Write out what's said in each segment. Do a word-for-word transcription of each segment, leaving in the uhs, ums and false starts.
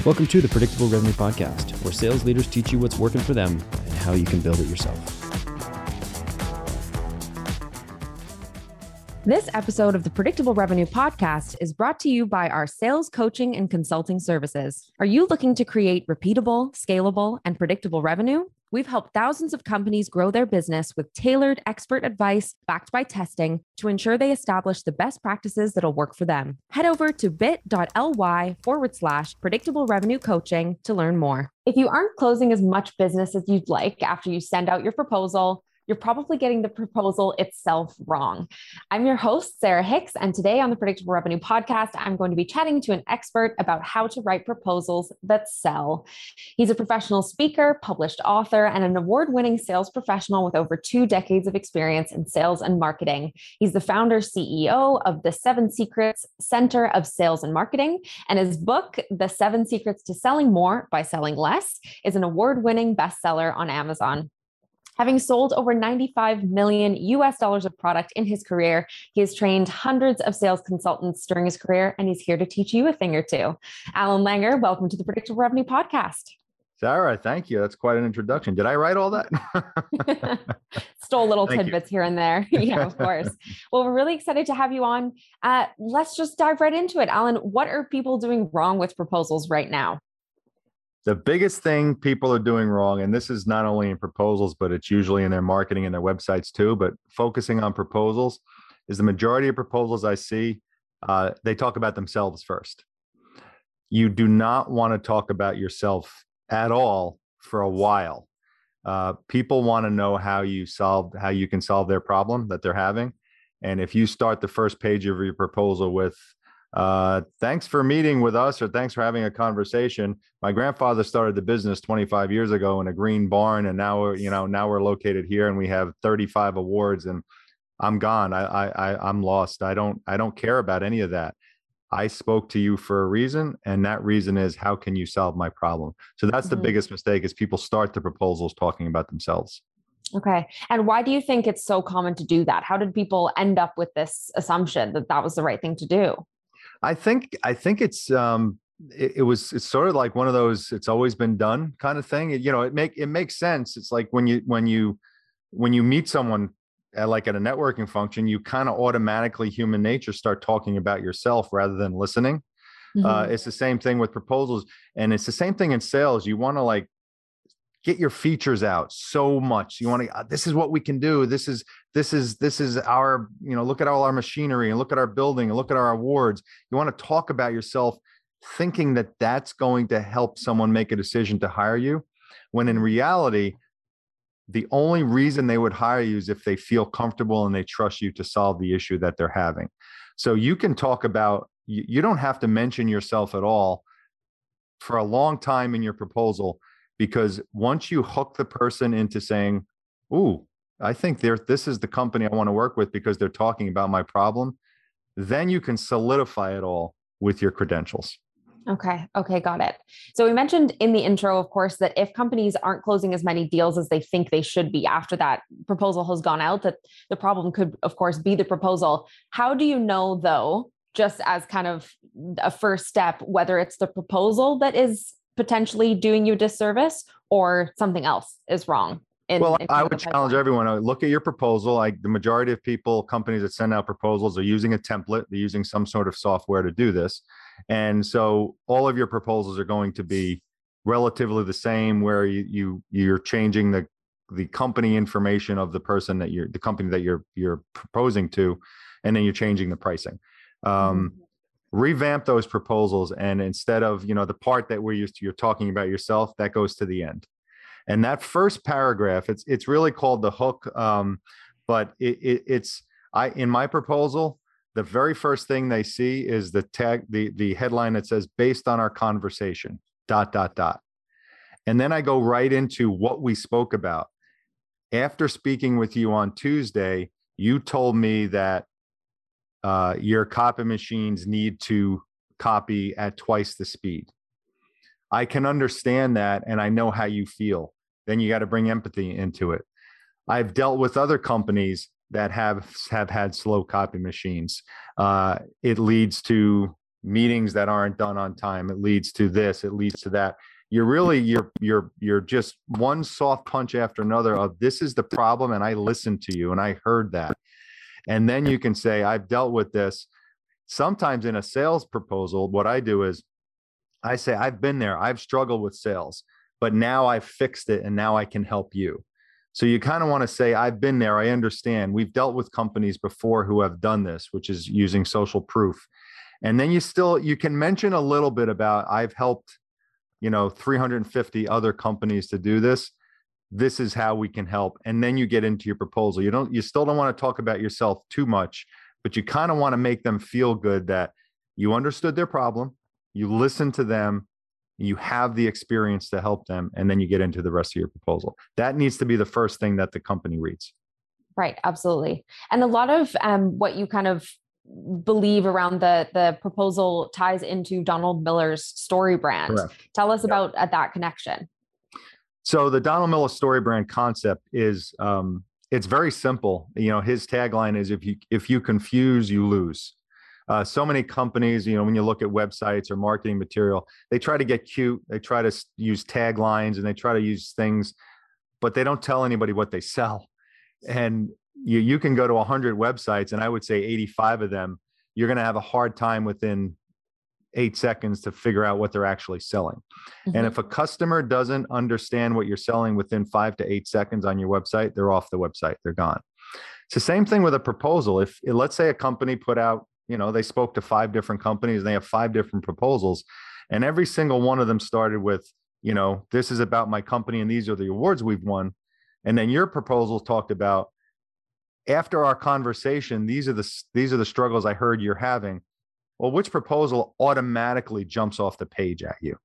Welcome to the Predictable Revenue Podcast, where sales leaders teach you what's working for them and how you can build it yourself. This episode of the Predictable Revenue Podcast is brought to you by our sales coaching and consulting services. Are you looking to create repeatable, scalable, and predictable revenue? We've helped thousands of companies grow their business with tailored expert advice backed by testing to ensure they establish the best practices that'll work for them. Head over to bit.ly forward slash predictable revenue coaching to learn more. If you aren't closing as much business as you'd like after you send out your proposal, you're probably getting the proposal itself wrong. I'm your host, Sarah Hicks, and today on the Predictable Revenue Podcast, I'm going to be chatting to an expert about how to write proposals that sell. He's a professional speaker, published author, and an award-winning sales professional with over two decades of experience in sales and marketing. He's the founder C E O of the Seven Secrets Center of Sales and Marketing, and his book, The Seven Secrets to Selling More by Selling Less, is an award-winning bestseller on Amazon. Having sold over ninety-five million U S dollars of product in his career, he has trained hundreds of sales consultants during his career, and he's here to teach you a thing or two. Alan Langer, welcome to the Predictable Revenue Podcast. Sarah, thank you. That's quite an introduction. Did I write all that? Stole little Thank tidbits you. Here and there. Yeah, of course. Well, we're really excited to have you on. Uh, let's just dive right into it. Alan, what are people doing wrong with proposals right now? The biggest thing people are doing wrong, and this is not only in proposals, but it's usually in their marketing and their websites too, but focusing on proposals, is the majority of proposals I see, uh, they talk about themselves first. You do not want to talk about yourself at all for a while. Uh, people want to know how you solve, how you can solve their problem that they're having. And if you start the first page of your proposal with, Uh, thanks for meeting with us, or thanks for having a conversation. My grandfather started the business twenty-five years ago in a green barn, and now we're, you know, now we're located here, and we have thirty-five awards, and I'm gone. I, I, I I'm lost. I don't, I don't care about any of that. I spoke to you for a reason, and that reason is, how can you solve my problem? So that's the mm-hmm. biggest mistake, is people start the proposals talking about themselves. Okay. And why do you think it's so common to do that? How did people end up with this assumption that that was the right thing to do? I think I think it's um it, it was it's sort of like one of those it's always been done kind of thing. It, you know, it make it makes sense. It's like when you when you when you meet someone at, like at a networking function, you kind of automatically, human nature, start talking about yourself rather than listening. Mm-hmm. Uh, it's the same thing with proposals, and it's the same thing in sales. You want to like get your features out so much. You want to, uh, this is what we can do. This is, this is, this is our, you know, look at all our machinery and look at our building and look at our awards. You want to talk about yourself thinking that that's going to help someone make a decision to hire you. When in reality, the only reason they would hire you is if they feel comfortable and they trust you to solve the issue that they're having. So you can talk about, you, you don't have to mention yourself at all for a long time in your proposal. Because once you hook the person into saying, ooh, I think there, this is the company I want to work with because they're talking about my problem, then you can solidify it all with your credentials. Okay. Okay. Got it. So we mentioned in the intro, of course, that if companies aren't closing as many deals as they think they should be after that proposal has gone out, that the problem could, of course, be the proposal. How do you know, though, just as kind of a first step, whether it's the proposal that is potentially doing you a disservice or something else is wrong? In, well, in I would challenge everyone. I would look at your proposal. Like the majority of people, companies that send out proposals are using a template. They're using some sort of software to do this. And so all of your proposals are going to be relatively the same, where you, you you're changing the the company information of the person that you're, the company that you're you're proposing to, and then you're changing the pricing. Um, mm-hmm. Revamp those proposals, and instead of, you know, the part that we're used to, you're talking about yourself, that goes to the end. And that first paragraph, it's it's really called the hook, um, but it, it, it's I in my proposal, the very first thing they see is the tag, the the headline that says, based on our conversation, dot dot dot, and then I go right into what we spoke about. After speaking with you on Tuesday, you told me that Uh, your copy machines need to copy at twice the speed. I can understand that, and I know how you feel. Then you got to bring empathy into it. I've dealt with other companies that have have had slow copy machines. Uh, it leads to meetings that aren't done on time. It leads to this, it leads to that. You're really, you're, you're, you're just one soft punch after another of this is the problem. And I listened to you and I heard that. And then you can say, I've dealt with this. Sometimes in a sales proposal, what I do is I say, I've been there, I've struggled with sales, but now I've fixed it and now I can help you. So you kind of want to say, I've been there, I understand. We've dealt with companies before who have done this, which is using social proof. And then you still, you can mention a little bit about, I've helped, you know, three hundred fifty other companies to do this. This is how we can help. And then you get into your proposal. You don't, you still don't want to talk about yourself too much, but you kind of want to make them feel good that you understood their problem, you listened to them, you have the experience to help them, and then you get into the rest of your proposal. That needs to be the first thing that the company reads. Right, absolutely. And a lot of um, what you kind of believe around the the proposal ties into Donald Miller's story brand. Correct. Tell us Yep. about uh, that connection. So the Donald Miller story brand concept is, um, it's very simple. You know, his tagline is, if you, if you confuse, you lose. Uh, so many companies, you know, when you look at websites or marketing material, they try to get cute. They try to use taglines and they try to use things, but they don't tell anybody what they sell. And you, you can go to a hundred websites and I would say eighty-five of them, you're going to have a hard time within eight seconds to figure out what they're actually selling. Mm-hmm. And if a customer doesn't understand what you're selling within five to eight seconds on your website, they're off the website, they're gone. It's the same thing with a proposal. If, let's say a company put out, you know, they spoke to five different companies and they have five different proposals, and every single one of them started with, you know, this is about my company and these are the awards we've won. And then your proposal talked about, after our conversation, these are the, these are the struggles I heard you're having. Well, which proposal automatically jumps off the page at you?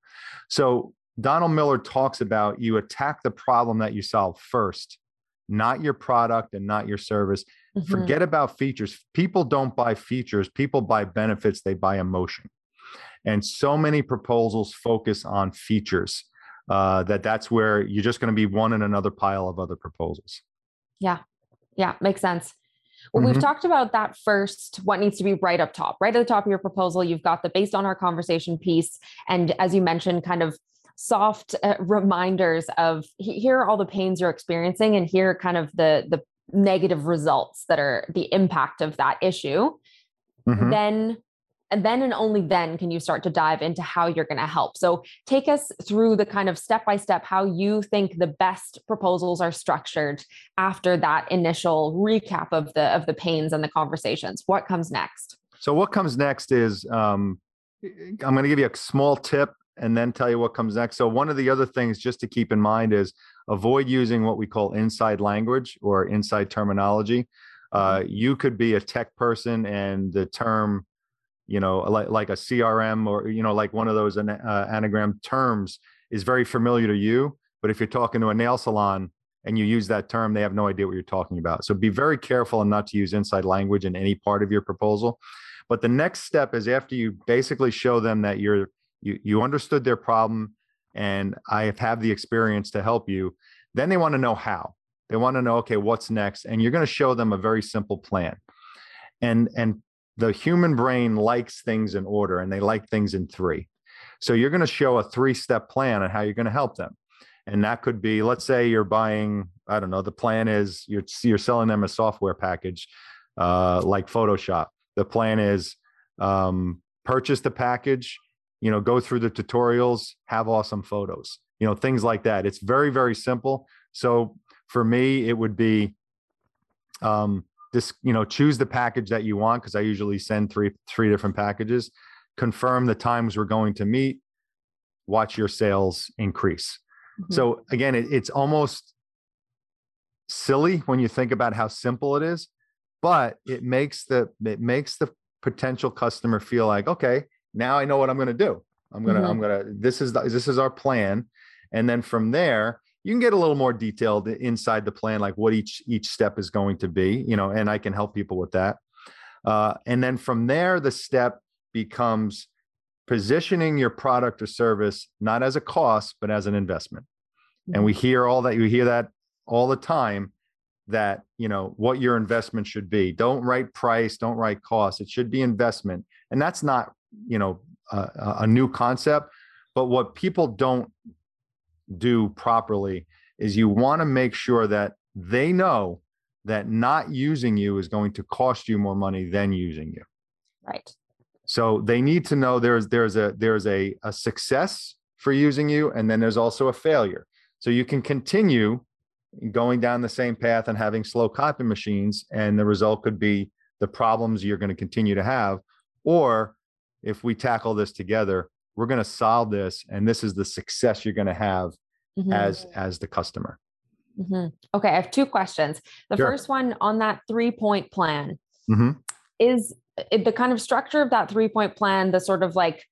So Donald Miller talks about, you attack the problem that you solve first, not your product and not your service. Mm-hmm. Forget about features. People don't buy features. People buy benefits. They buy emotion. And so many proposals focus on features uh, that that's where you're just going to be one in another pile of other proposals. Yeah. Yeah. Makes sense. Well, mm-hmm. we've talked about that first, what needs to be right up top, right at the top of your proposal. You've got the based on our conversation piece. And as you mentioned, kind of soft uh, reminders of here are all the pains you're experiencing and here are kind of the, the negative results that are the impact of that issue. Mm-hmm. Then, and then and only then can you start to dive into how you're going to help. So take us through the kind of step-by-step how you think the best proposals are structured after that initial recap of the of the pains and the conversations. What comes next? So what comes next is, um, I'm going to give you a small tip and then tell you what comes next. So one of the other things just to keep in mind is avoid using what we call inside language or inside terminology. Uh, you could be a tech person and the term, you know, like, like a C R M or, you know, like one of those uh, anagram terms is very familiar to you. But if you're talking to a nail salon and you use that term, they have no idea what you're talking about. So be very careful and not to use inside language in any part of your proposal. But the next step is after you basically show them that you're, you, you understood their problem and I have had the experience to help you, then they want to know how. They want to know, okay, what's next? And you're going to show them a very simple plan. And, and the human brain likes things in order and they like things in three. So you're going to show a three-step plan on how you're going to help them. And that could be, let's say you're buying, I don't know, the plan is you're, you're selling them a software package uh, like Photoshop. The plan is um, purchase the package, you know, go through the tutorials, have awesome photos, you know, things like that. It's very, very simple. So for me, it would be um, this, you know, choose the package that you want, because I usually send three, three different packages, confirm the times we're going to meet, watch your sales increase. Mm-hmm. So again, it, it's almost silly when you think about how simple it is, but it makes the, it makes the potential customer feel like, okay, now I know what I'm going to do. I'm going to, mm-hmm. I'm going to, this is, the, this is our plan. And then from there, you can get a little more detailed inside the plan, like what each, each step is going to be, you know, and I can help people with that. Uh, and then from there, the step becomes positioning your product or service, not as a cost, but as an investment. Mm-hmm. And we hear all that, you hear that all the time. that, you know, what your investment should be. Don't write price, don't write cost. It should be investment. And that's not, you know, a, a new concept, but what people don't do properly is you want to make sure that they know that not using you is going to cost you more money than using you. Right. So they need to know there's there's a there's a, a success for using you, and then there's also a failure. So you can continue going down the same path and having slow copy machines, and the result could be the problems you're going to continue to have. Or if we tackle this together, we're going to solve this, and this is the success you're going to have mm-hmm. as as the customer. Mm-hmm. Okay, I have two questions. The sure. first one on that three-point plan mm-hmm. is it, the kind of structure of that three-point plan, the sort of like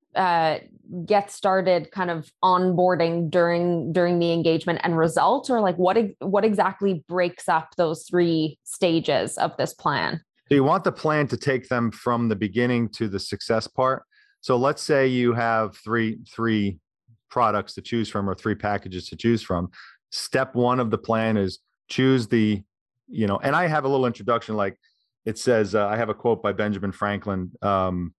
uh, get started kind of onboarding during during the engagement and result, or like what what exactly breaks up those three stages of this plan? So you want the plan to take them from the beginning to the success part. So let's say you have three three products to choose from or three packages to choose from. Step one of the plan is choose the, you know, and I have a little introduction, like it says, uh, I have a quote by Benjamin Franklin. Um,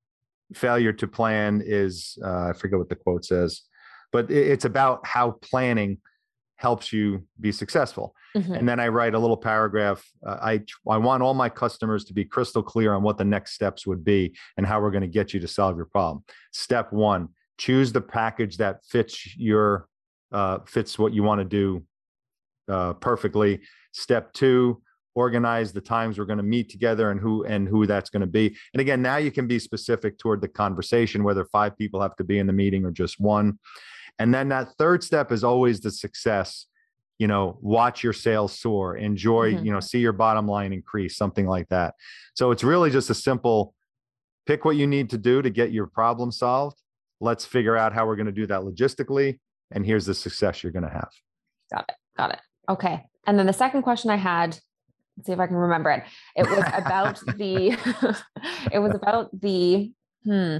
failure to plan is, uh, I forget what the quote says, but it, it's about how planning helps you be successful. Mm-hmm. And then I write a little paragraph. Uh, I, I want all my customers to be crystal clear on what the next steps would be and how we're going to get you to solve your problem. Step one, choose the package that fits your Uh, fits what you want to do uh, perfectly. Step two, organize the times we're going to meet together and who and who that's going to be. And again, now you can be specific toward the conversation, whether five people have to be in the meeting or just one. And then that third step is always the success. You know, watch your sales soar, enjoy, mm-hmm. you know, see your bottom line increase, something like that. So it's really just a simple, pick what you need to do to get your problem solved. Let's figure out how we're going to do that logistically. And here's the success you're going to have. Got it. Got it. Okay. And then the second question I had, let's see if I can remember it. It was about the, it was about the, hmm,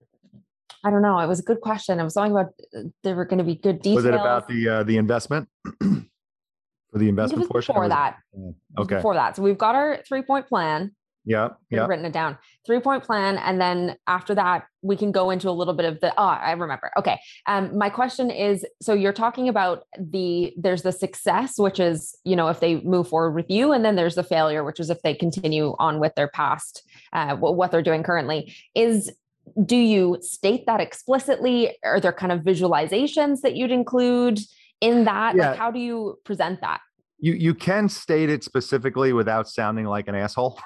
I don't know. It was a good question. It was something about, there were going to be good details. Was it about the, uh, the investment for the investment it was portion? Before that. Okay. Before that. So we've got our three point plan. Yeah. Yeah. Written it down, three point plan. And then after that, we can go into a little bit of the, oh, I remember. Okay. Um, my question is, so you're talking about the, there's the success, which is, you know, if they move forward with you, and then there's the failure, which is if they continue on with their past, uh, what they're doing currently. Is, do you state that explicitly? Are there kind of visualizations that you'd include in that? Yeah. Like, how do you present that? You you can state it specifically without sounding like an asshole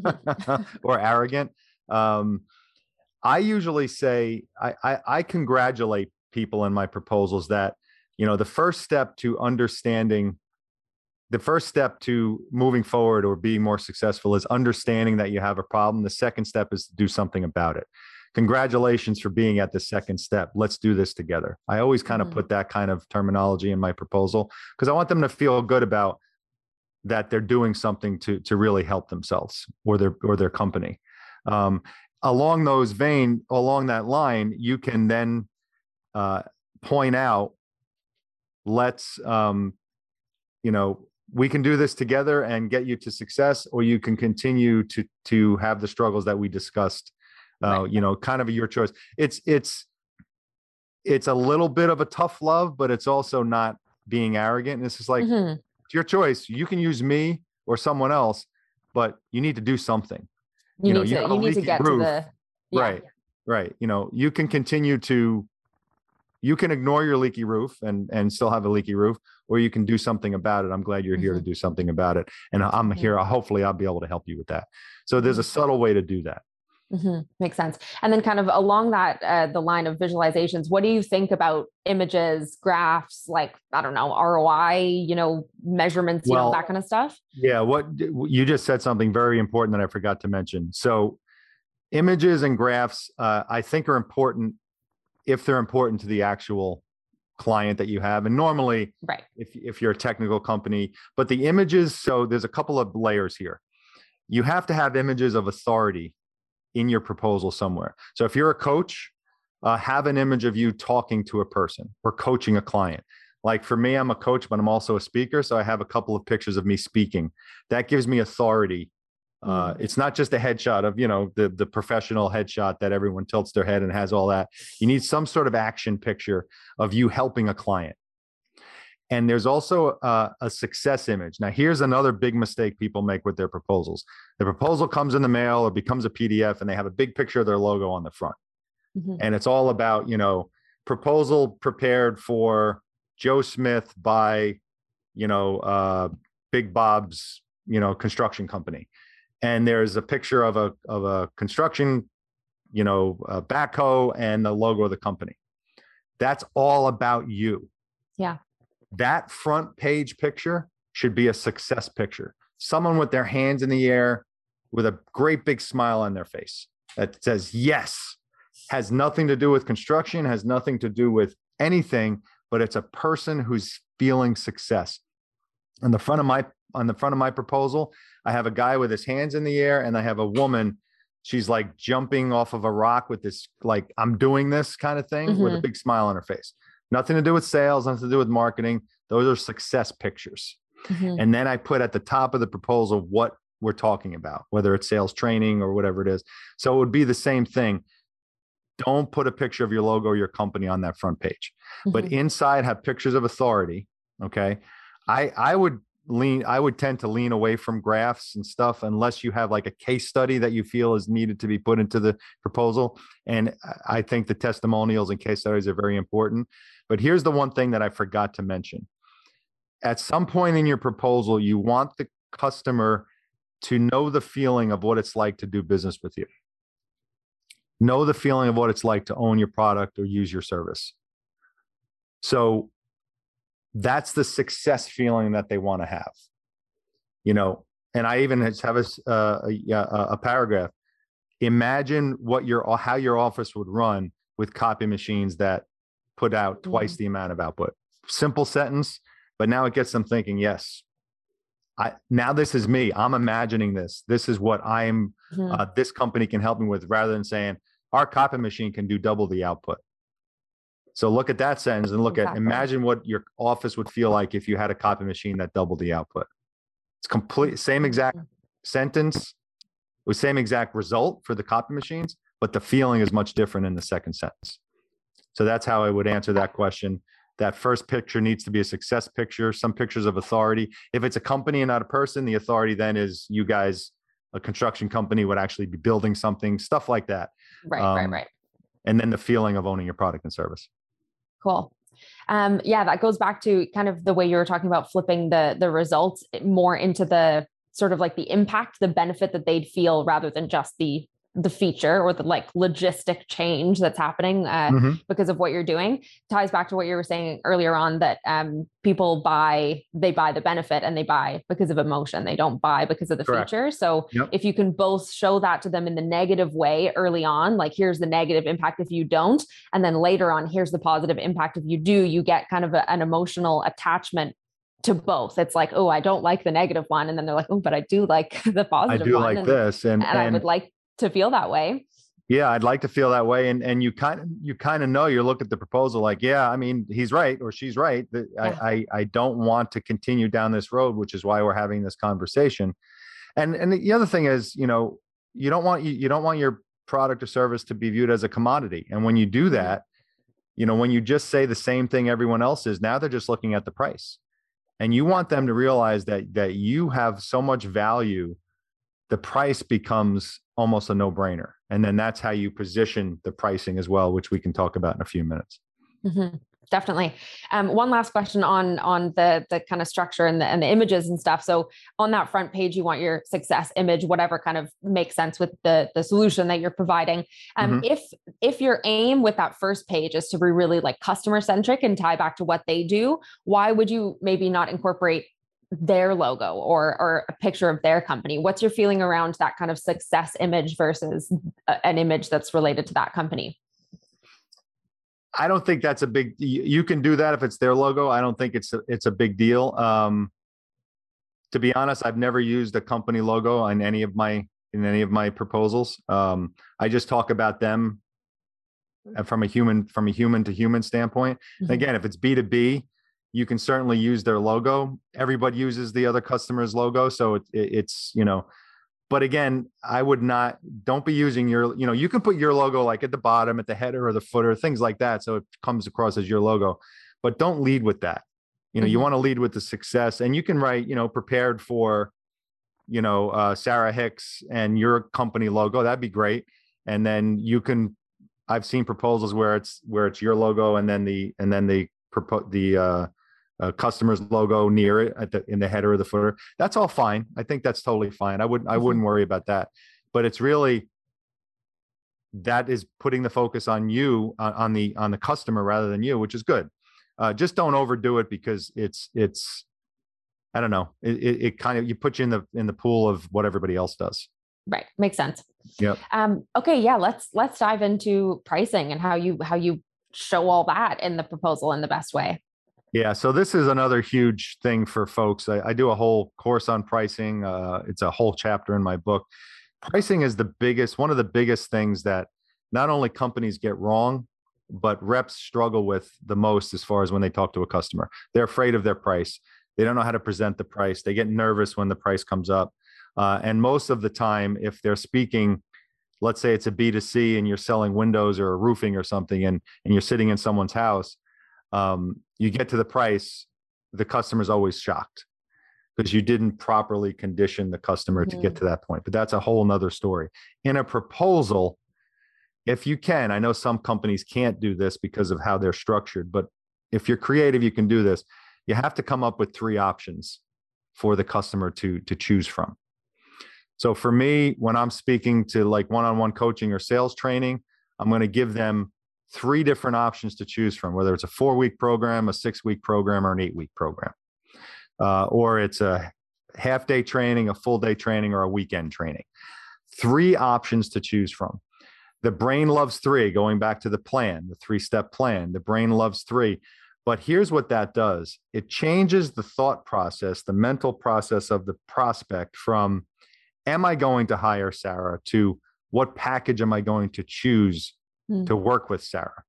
or arrogant. Um, I usually say I, I I congratulate people in my proposals that, you know, the first step to understanding, the first step to moving forward or being more successful is understanding that you have a problem. The second step is to do something about it. Congratulations for being at the second step. Let's do this together. I always kind of mm-hmm. put that kind of terminology in my proposal because I want them to feel good about that they're doing something to to really help themselves or their or their company. Um, along those vein, along that line, you can then uh, point out, let's, um, you know, we can do this together and get you to success, or you can continue to to have the struggles that we discussed. Uh, right. You know, kind of your choice. It's, it's, it's a little bit of a tough love, but it's also not being arrogant. And this is like, mm-hmm. it's your choice. You can use me or someone else, but you need to do something. You, you know, need to, you, you need to get roof. to the, yeah. right, right. You know, you can continue to, you can ignore your leaky roof and, and still have a leaky roof, or you can do something about it. I'm glad you're here mm-hmm. to do something about it. And I'm mm-hmm. here. Hopefully I'll be able to help you with that. So there's a subtle way to do that. Mm-hmm. Makes sense. And then kind of along that, uh, the line of visualizations, what do you think about images, graphs, like, I don't know, R O I, you know, measurements, you well, know, that kind of stuff? Yeah. What you just said something very important that I forgot to mention. So images and graphs, uh, I think are important if they're important to the actual client that you have. And normally, right. if, if you're a technical company, but the images, so there's a couple of layers here. You have to have images of authority in your proposal somewhere. So if you're a coach, uh, have an image of you talking to a person or coaching a client. Like for me, I'm a coach, but I'm also a speaker. So I have a couple of pictures of me speaking. That gives me authority. Uh, it's not just a headshot of, you know, the, the professional headshot that everyone tilts their head and has all that. You need some sort of action picture of you helping a client. And there's also a, a success image. Now, here's another big mistake people make with their proposals. The proposal comes in the mail or becomes a P D F, and they have a big picture of their logo on the front. Mm-hmm. And it's all about, you know, proposal prepared for Joe Smith by, you know, uh, Big Bob's, you know, construction company. And there's a picture of a of a construction, you know, a backhoe and the logo of the company. That's all about you. Yeah. That front page picture should be a success picture. Someone with their hands in the air with a great big smile on their face that says yes. Has nothing to do with construction, has nothing to do with anything, but it's a person who's feeling success. On the front of my on the front of my proposal, I have a guy with his hands in the air, and I have a woman. She's like jumping off of a rock with this, like, I'm doing this kind of thing, mm-hmm. with a big smile on her face. Nothing to do with sales, nothing to do with marketing. Those are success pictures. Mm-hmm. And then I put at the top of the proposal what we're talking about, whether it's sales training or whatever it is. So it would be the same thing. Don't put a picture of your logo or your company on that front page, mm-hmm. but inside have pictures of authority. Okay. I, I would lean, I would tend to lean away from graphs and stuff unless you have like a case study that you feel is needed to be put into the proposal. And I think the testimonials and case studies are very important. But here's the one thing that I forgot to mention. At some point in your proposal, you want the customer to know the feeling of what it's like to do business with you. Know the feeling of what it's like to own your product or use your service. So that's the success feeling that they want to have, you know. And I even have a, uh, a, a paragraph. Imagine what your how your office would run with copy machines that put out twice the amount of output. Simple sentence, but now it gets them thinking. Yes, I now this is me. I'm imagining this. This is what I'm. Mm-hmm. Uh, this company can help me with, rather than saying our copy machine can do double the output. So look at that sentence and look exactly. at, imagine what your office would feel like if you had a copy machine that doubled the output. It's complete, same exact sentence with same exact result for the copy machines, but the feeling is much different in the second sentence. So that's how I would answer that question. That first picture needs to be a success picture, some pictures of authority. If it's a company and not a person, the authority then is you guys, a construction company would actually be building something, stuff like that. Right, um, right, right. And then the feeling of owning your product and service. Cool. Um, yeah, that goes back to kind of the way you were talking about flipping the the results more into the sort of like the impact, the benefit that they'd feel rather than just the the feature or the like logistic change that's happening uh, mm-hmm. because of what you're doing. Ties back to what you were saying earlier on, that um, people buy, they buy the benefit and they buy because of emotion. They don't buy because of the Correct. Feature. So yep. if you can both show that to them in the negative way early on, like here's the negative impact if you don't, and then later on, here's the positive impact if you do, you get kind of a, an emotional attachment to both. It's like, oh, I don't like the negative one. And then they're like, oh, but I do like the positive one. I do like and, this. And, and, and I would like to feel that way. Yeah, I'd like to feel that way. And and you kind of you kind of know, you look at the proposal like, yeah, I mean, he's right or she's right. Yeah. I, I I don't want to continue down this road, which is why we're having this conversation. And and the other thing is, you know, you don't want you, you don't want your product or service to be viewed as a commodity. And when you do that, you know, when you just say the same thing everyone else is, now they're just looking at the price. And you want them to realize that that you have so much value, the price becomes almost a no-brainer. And then that's how you position the pricing as well, which we can talk about in a few minutes. Mm-hmm. Definitely. Um, one last question on, on the, the kind of structure and the, and the images and stuff. So on that front page, you want your success image, whatever kind of makes sense with the, the solution that you're providing. Um, mm-hmm. If, if your aim with that first page is to be really like customer centric and tie back to what they do, why would you maybe not incorporate their logo or or a picture of their company? What's your feeling around that kind of success image versus a, an image that's related to that company? I don't think that's a big, you can do that if it's their logo. I don't think it's a, it's a big deal. Um, to be honest, I've never used a company logo on any of my, in any of my proposals. Um, I just talk about them from a human, from a human to human standpoint. Mm-hmm. Again, if it's B two B, you can certainly use their logo. Everybody uses the other customer's logo. So it, it, it's, you know, but again, I would not, don't be using your, you know, you can put your logo like at the bottom, at the header or the footer, things like that. So it comes across as your logo, but don't lead with that. You know, mm-hmm. you want to lead with the success, and you can write, you know, prepared for, you know, uh, Sarah Hicks and your company logo. That'd be great. And then you can, I've seen proposals where it's, where it's your logo and then the, and then the, the, uh, Uh, customer's logo near it at the in the header or the footer. That's all fine. I think that's totally fine. I wouldn't I wouldn't worry about that. But it's really, that is putting the focus on you, uh, on the on the customer rather than you, which is good. Uh, just don't overdo it, because it's it's I don't know. It, it, it kind of, you put you in the in the pool of what everybody else does. Right. Makes sense. Yep. Um, okay. Yeah. Let's let's dive into pricing and how you how you show all that in the proposal in the best way. Yeah. So this is another huge thing for folks. I, I do a whole course on pricing. Uh, it's a whole chapter in my book. Pricing is the biggest, one of the biggest things that not only companies get wrong, but reps struggle with the most as far as when they talk to a customer. They're afraid of their price. They don't know how to present the price. They get nervous when the price comes up. Uh, and most of the time, if they're speaking, let's say it's a B two C and you're selling windows or roofing or something, and, and you're sitting in someone's house, um, you get to the price, the customer's always shocked because you didn't properly condition the customer mm-hmm. to get to that point. But that's a whole nother story. In a proposal, if you can, I know some companies can't do this because of how they're structured, but if you're creative, you can do this. You have to come up with three options for the customer to, to choose from. So for me, when I'm speaking to like one-on-one coaching or sales training, I'm going to give them three different options to choose from, whether it's a four-week program, a six-week program, or an eight-week program. Uh, or it's a half-day training, a full-day training, or a weekend training. Three options to choose from. The brain loves three, going back to the plan, the three-step plan. The brain loves three. But here's what that does. It changes the thought process, the mental process of the prospect from, am I going to hire Sarah, to what package am I going to choose to work with Sarah?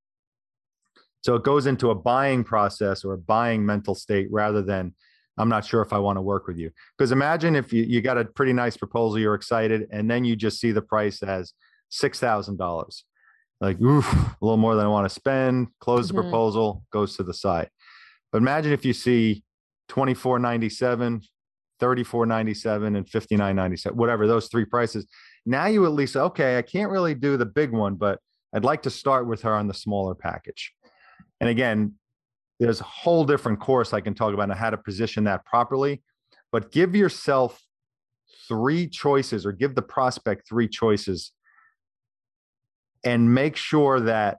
So it goes into a buying process or a buying mental state rather than, I'm not sure if I want to work with you. Because imagine if you, you got a pretty nice proposal, you're excited, and then you just see the price as six thousand dollars. Like, oof, a little more than I want to spend, close the mm-hmm. proposal, goes to the side. But imagine if you see twenty-four ninety-seven, thirty-four ninety-seven, and fifty-nine ninety-seven, whatever, those three prices. Now you at least, okay, I can't really do the big one, but I'd like to start with her on the smaller package. And again, there's a whole different course I can talk about on how to position that properly, but give yourself three choices, or give the prospect three choices, and make sure that,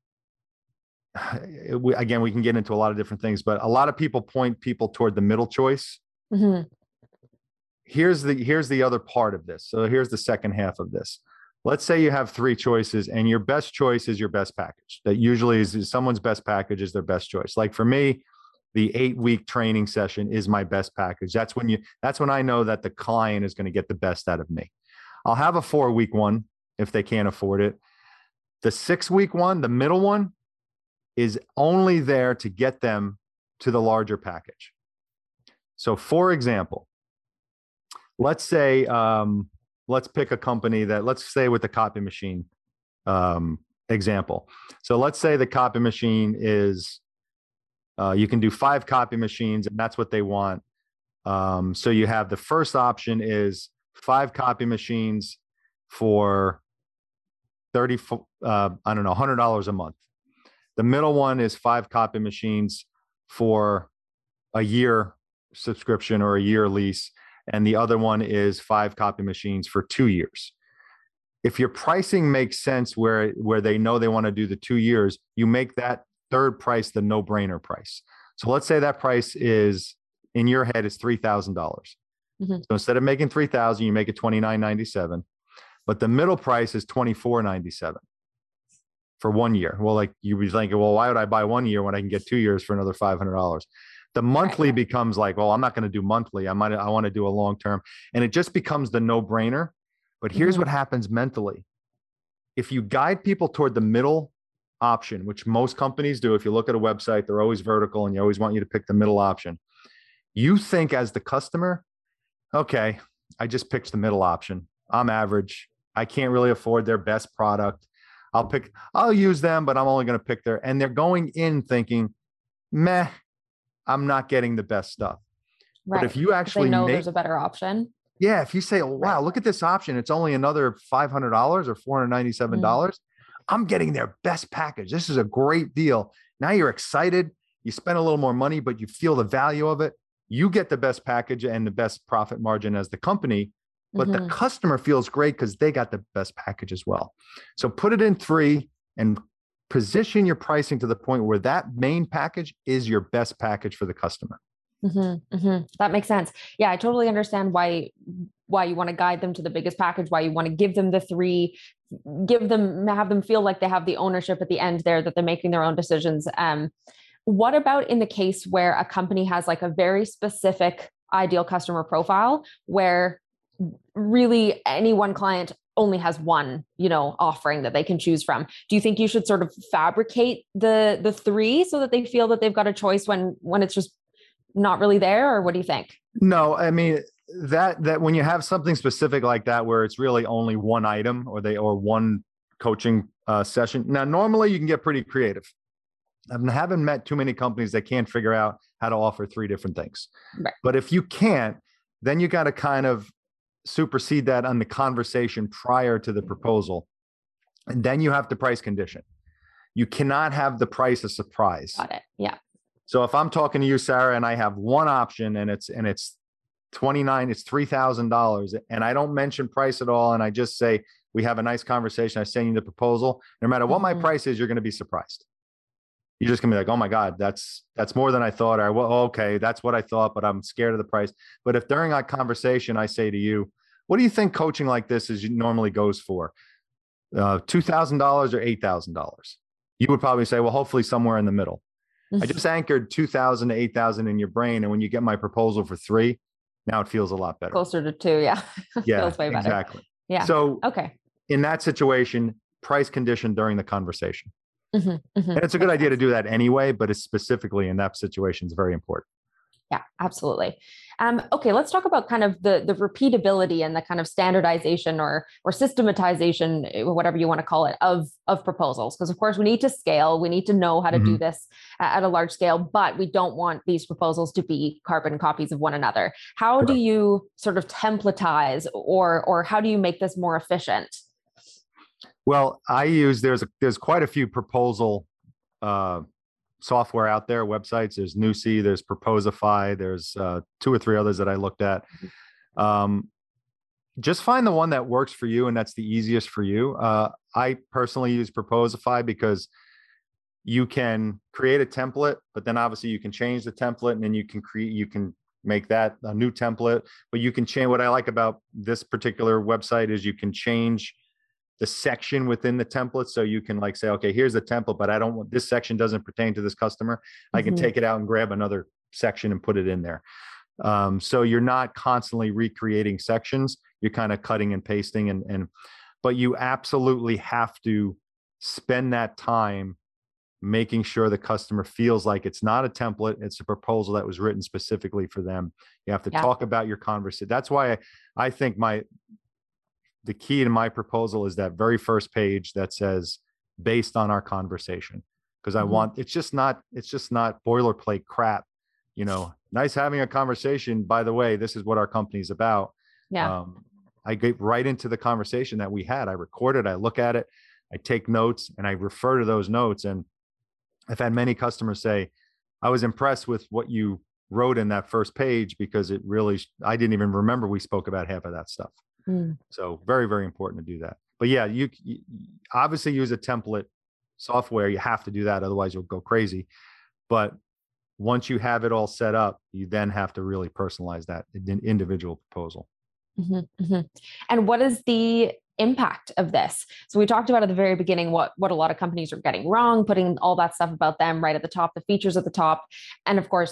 again, we can get into a lot of different things, but a lot of people point people toward the middle choice. Mm-hmm. Here's the, here's the other part of this. So here's the second half of this. Let's say you have three choices, and your best choice is your best package. That usually is, is someone's best package is their best choice. Like for me, the eight week training session is my best package. That's when you, that's when I know that the client is going to get the best out of me. I'll have a four week one if they can't afford it. The six week one, the middle one, is only there to get them to the larger package. So for example, let's say, um, let's pick a company that, let's stay with the copy machine um, example. So let's say the copy machine is, uh, you can do five copy machines, and that's what they want. Um, so you have the first option is five copy machines for thirty, uh, I don't know, one hundred dollars a month. The middle one is five copy machines for a year subscription or a year lease. And the other one is five copy machines for two years. If your pricing makes sense where, where they know they want to do the two years, you make that third price the no-brainer price. So let's say that price is, in your head, is three thousand dollars. Mm-hmm. So instead of making three thousand dollars, you make it twenty-nine ninety-seven. But the middle price is twenty-four ninety-seven for one year. Well, like you be thinking, well, why would I buy one year when I can get two years for another five hundred dollars? The monthly becomes like, well, I'm not going to do monthly. I might, I want to do a long-term, and it just becomes the no-brainer. But here's mm-hmm. what happens mentally. If you guide people toward the middle option, which most companies do. If you look at a website, they're always vertical and you always want you to pick the middle option. You think as the customer, okay, I just picked the middle option. I'm average. I can't really afford their best product. I'll pick, I'll use them, but I'm only going to pick their, and they're going in thinking, meh, I'm not getting the best stuff. Right. But if you actually they know make, there's a better option. yeah, if you say, oh, wow, right. look at this option. It's only another five hundred dollars or four hundred ninety-seven dollars. Mm. I'm getting their best package. This is a great deal. Now you're excited. You spend a little more money, but you feel the value of it. You get the best package and the best profit margin as the company, but mm-hmm. the customer feels great because they got the best package as well. So put it in three and position your pricing to the point where that main package is your best package for the customer. Mm-hmm, mm-hmm. That makes sense. Yeah, I totally understand why why you want to guide them to the biggest package, why you want to give them the three, give them, have them feel like they have the ownership at the end there, that they're making their own decisions. Um, what about in the case where a company has like a very specific ideal customer profile where really any one client only has one, you know, offering that they can choose from? Do you think you should sort of fabricate the the three so that they feel that they've got a choice when when it's just not really there? Or what do you think? No, I mean, that that when you have something specific like that, where it's really only one item or they or one coaching uh, session. Now, normally you can get pretty creative. I haven't met too many companies that can't figure out how to offer three different things. Right. But if you can't, then you got to kind of supersede that on the conversation prior to the proposal. And then you have to price condition. You cannot have the price a surprise. Got it. Yeah. So if I'm talking to you, Sarah, and I have one option and it's, and it's twenty-nine, it's three thousand dollars, and I don't mention price at all. And I just say, we have a nice conversation. I send you the proposal. No matter what mm-hmm. my price is, you're going to be surprised. You're just gonna be like, oh my God, that's, that's more than I thought. Or, well, okay, that's what I thought, but I'm scared of the price. But if during our conversation, I say to you, what do you think coaching like this is normally goes for? Uh, two thousand dollars or eight thousand dollars? You would probably say, well, hopefully somewhere in the middle. I just anchored two thousand to eight thousand in your brain. And when you get my proposal for three, now it feels a lot better. Closer to two. Yeah. Yeah, feels way better. Exactly. Yeah. So okay. In that situation, price condition during the conversation. Mm-hmm, mm-hmm. And it's a good idea to do that anyway, but it's specifically in that situation is very important. Yeah, absolutely. Um, okay, let's talk about kind of the the repeatability and the kind of standardization or or systematization, whatever you want to call it, of of proposals. Because of course we need to scale, we need to know how to mm-hmm. do this at a large scale, but we don't want these proposals to be carbon copies of one another. How sure. do you sort of templatize, or or how do you make this more efficient? Well, I use, there's a, there's quite a few proposal uh, software out there, websites. There's Newsy, there's Proposify, there's uh, two or three others that I looked at. Um, just find the one that works for you and that's the easiest for you. Uh, I personally use Proposify because you can create a template, but then obviously you can change the template and then you can create, you can make that a new template, but you can change. What I like about this particular website is you can change the section within the template. So you can like say, okay, here's the template, but I don't want, this section doesn't pertain to this customer. Mm-hmm. I can take it out and grab another section and put it in there. Um, so you're not constantly recreating sections. You're kind of cutting and pasting and, and, but you absolutely have to spend that time making sure the customer feels like it's not a template. It's a proposal that was written specifically for them. You have to yeah. talk about your conversation. That's why I, I think my, the key to my proposal is that very first page that says based on our conversation. Because I mm-hmm. want, it's just not, it's just not boilerplate crap, you know, nice having a conversation. By the way, this is what our company's about. Yeah. Um, I get right into the conversation that we had. I record it, I look at it, I take notes and I refer to those notes. And I've had many customers say, I was impressed with what you wrote in that first page because it really, I didn't even remember we spoke about half of that stuff. Mm. So very, very important to do that. But yeah, you, you obviously use a template software. You have to do that. Otherwise you'll go crazy. But once you have it all set up, you then have to really personalize that individual proposal. Mm-hmm, mm-hmm. And what is the impact of this? So we talked about at the very beginning, what, what a lot of companies are getting wrong, putting all that stuff about them right at the top, the features at the top. And of course,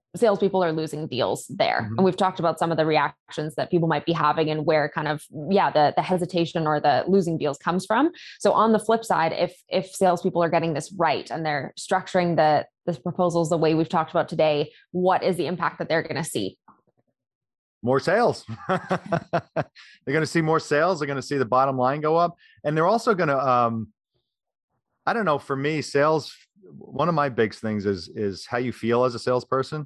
salespeople are losing deals there. Mhm. And we've talked about some of the reactions that people might be having and where kind of, yeah, the, the hesitation or the losing deals comes from. So on the flip side, if, if salespeople are getting this right and they're structuring the, the proposals the way we've talked about today, what is the impact that they're going to see? More sales. They're going to see more sales. They're going to see the bottom line go up. And they're also going to, um, I don't know, for me, sales, one of my big things is, is how you feel as a salesperson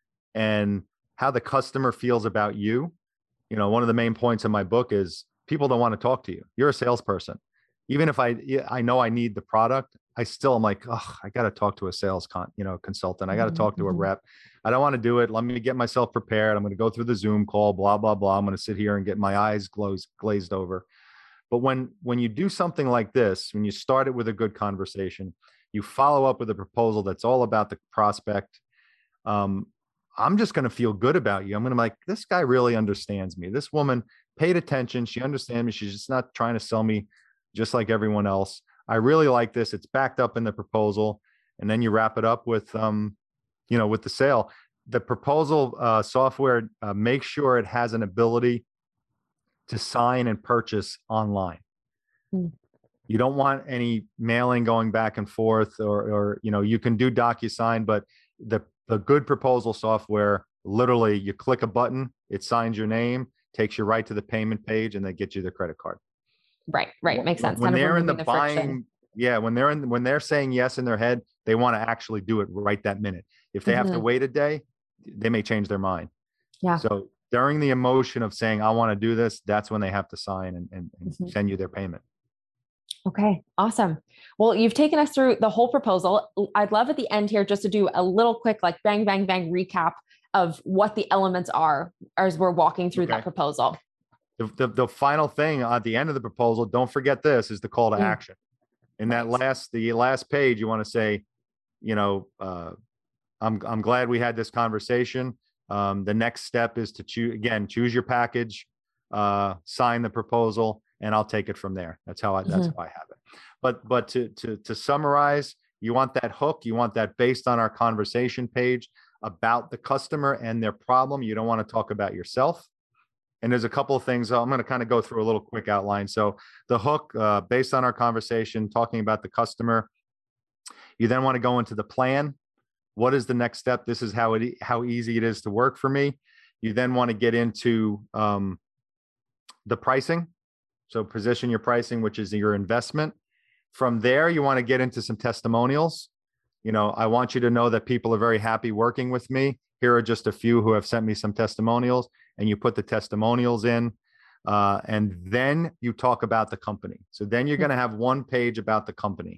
and how the customer feels about you. You know, one of the main points in my book is people don't want to talk to you. You're a salesperson. Even if I, I know I need the product, I still am like, oh, I got to talk to a sales con, you know, consultant. I got to talk to a rep. I don't want to do it. Let me get myself prepared. I'm going to go through the Zoom call, blah, blah, blah. I'm going to sit here and get my eyes glazed, glazed over. But when, when you do something like this, when you start it with a good conversation, you follow up with a proposal that's all about the prospect. Um, I'm just going to feel good about you. I'm going to be like, this guy really understands me. This woman paid attention. She understands me. She's just not trying to sell me just like everyone else. I really like this. It's backed up in the proposal. And then you wrap it up with, um, you know, with the sale. The proposal uh, software, uh, make sure it has an ability to sign and purchase online. Mm. You don't want any mailing going back and forth, or, or, you know, you can do DocuSign, but the, the good proposal software, literally you click a button, it signs your name, takes you right to the payment page, and they get you the credit card. Right. Right. Makes sense. When kind they're in the, the buying, friction. yeah, when they're in, when they're saying yes in their head, they want to actually do it right that minute. If they mm-hmm. have to wait a day, they may change their mind. Yeah. So during the emotion of saying, I want to do this, that's when they have to sign and, and, and mm-hmm. send you their payment. Okay, awesome. Well, you've taken us through the whole proposal. I'd love at the end here just to do a little quick, like bang, bang, bang recap of what the elements are as we're walking through okay. that proposal. The, the, the final thing at the end of the proposal, don't forget this, is the call to mm. action. In that right. last, the last page, you want to say, you know, uh, I'm, I'm glad we had this conversation. Um, the next step is to choose, again, choose your package, uh, sign the proposal, and I'll take it from there. That's how I, that's mm-hmm. how I have it. But, but to, to, to summarize, you want that hook, you want that based on our conversation page about the customer and their problem. You don't want to talk about yourself. And there's a couple of things I'm going to kind of go through a little quick outline. So the hook, uh, based on our conversation, talking about the customer, you then want to go into the plan. What is the next step? This is how it, how easy it is to work for me. You then want to get into um, the pricing. So position your pricing, which is your investment. From there, you want to get into some testimonials. You know, I want you to know that people are very happy working with me. Here are just a few who have sent me some testimonials, and you put the testimonials in. Uh, and then you talk about the company. So then you're going to have one page about the company.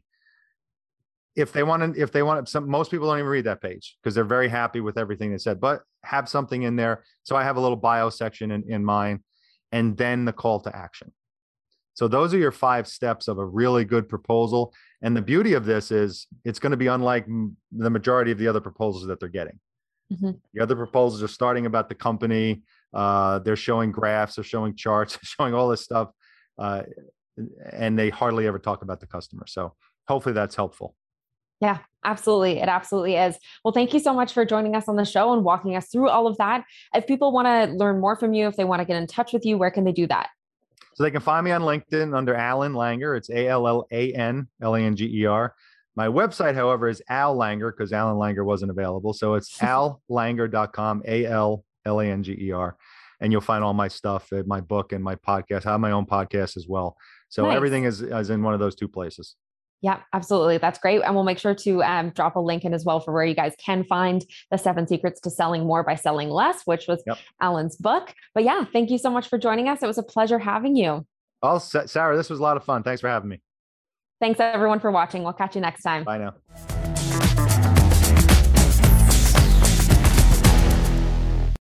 If they want to, if they want some, most people don't even read that page because they're very happy with everything they said, but have something in there. So I have a little bio section in, in mine, and then the call to action. So those are your five steps of a really good proposal. And the beauty of this is it's going to be unlike the majority of the other proposals that they're getting. Mm-hmm. The other proposals are starting about the company. Uh, they're showing graphs, they're showing charts, showing all this stuff. Uh, and they hardly ever talk about the customer. So hopefully that's helpful. Yeah, absolutely. It absolutely is. Well, thank you so much for joining us on the show and walking us through all of that. If people want to learn more from you, if they want to get in touch with you, where can they do that? So they can find me on LinkedIn under Alan Langer. It's A L L A N L A N G E R. My website, however, is Al Langer because Alan Langer wasn't available. So it's al langer dot com, A L L A N G E R. And you'll find all my stuff, my book and my podcast. I have my own podcast as well. So nice. Everything is, is in one of those two places. Yeah, absolutely. That's great. And we'll make sure to um, drop a link in as well for where you guys can find the seven secrets to selling more by selling less, which was yep. Alan's book. But yeah, thank you so much for joining us. It was a pleasure having you. Oh, Sarah, this was a lot of fun. Thanks for having me. Thanks everyone for watching. We'll catch you next time. Bye now.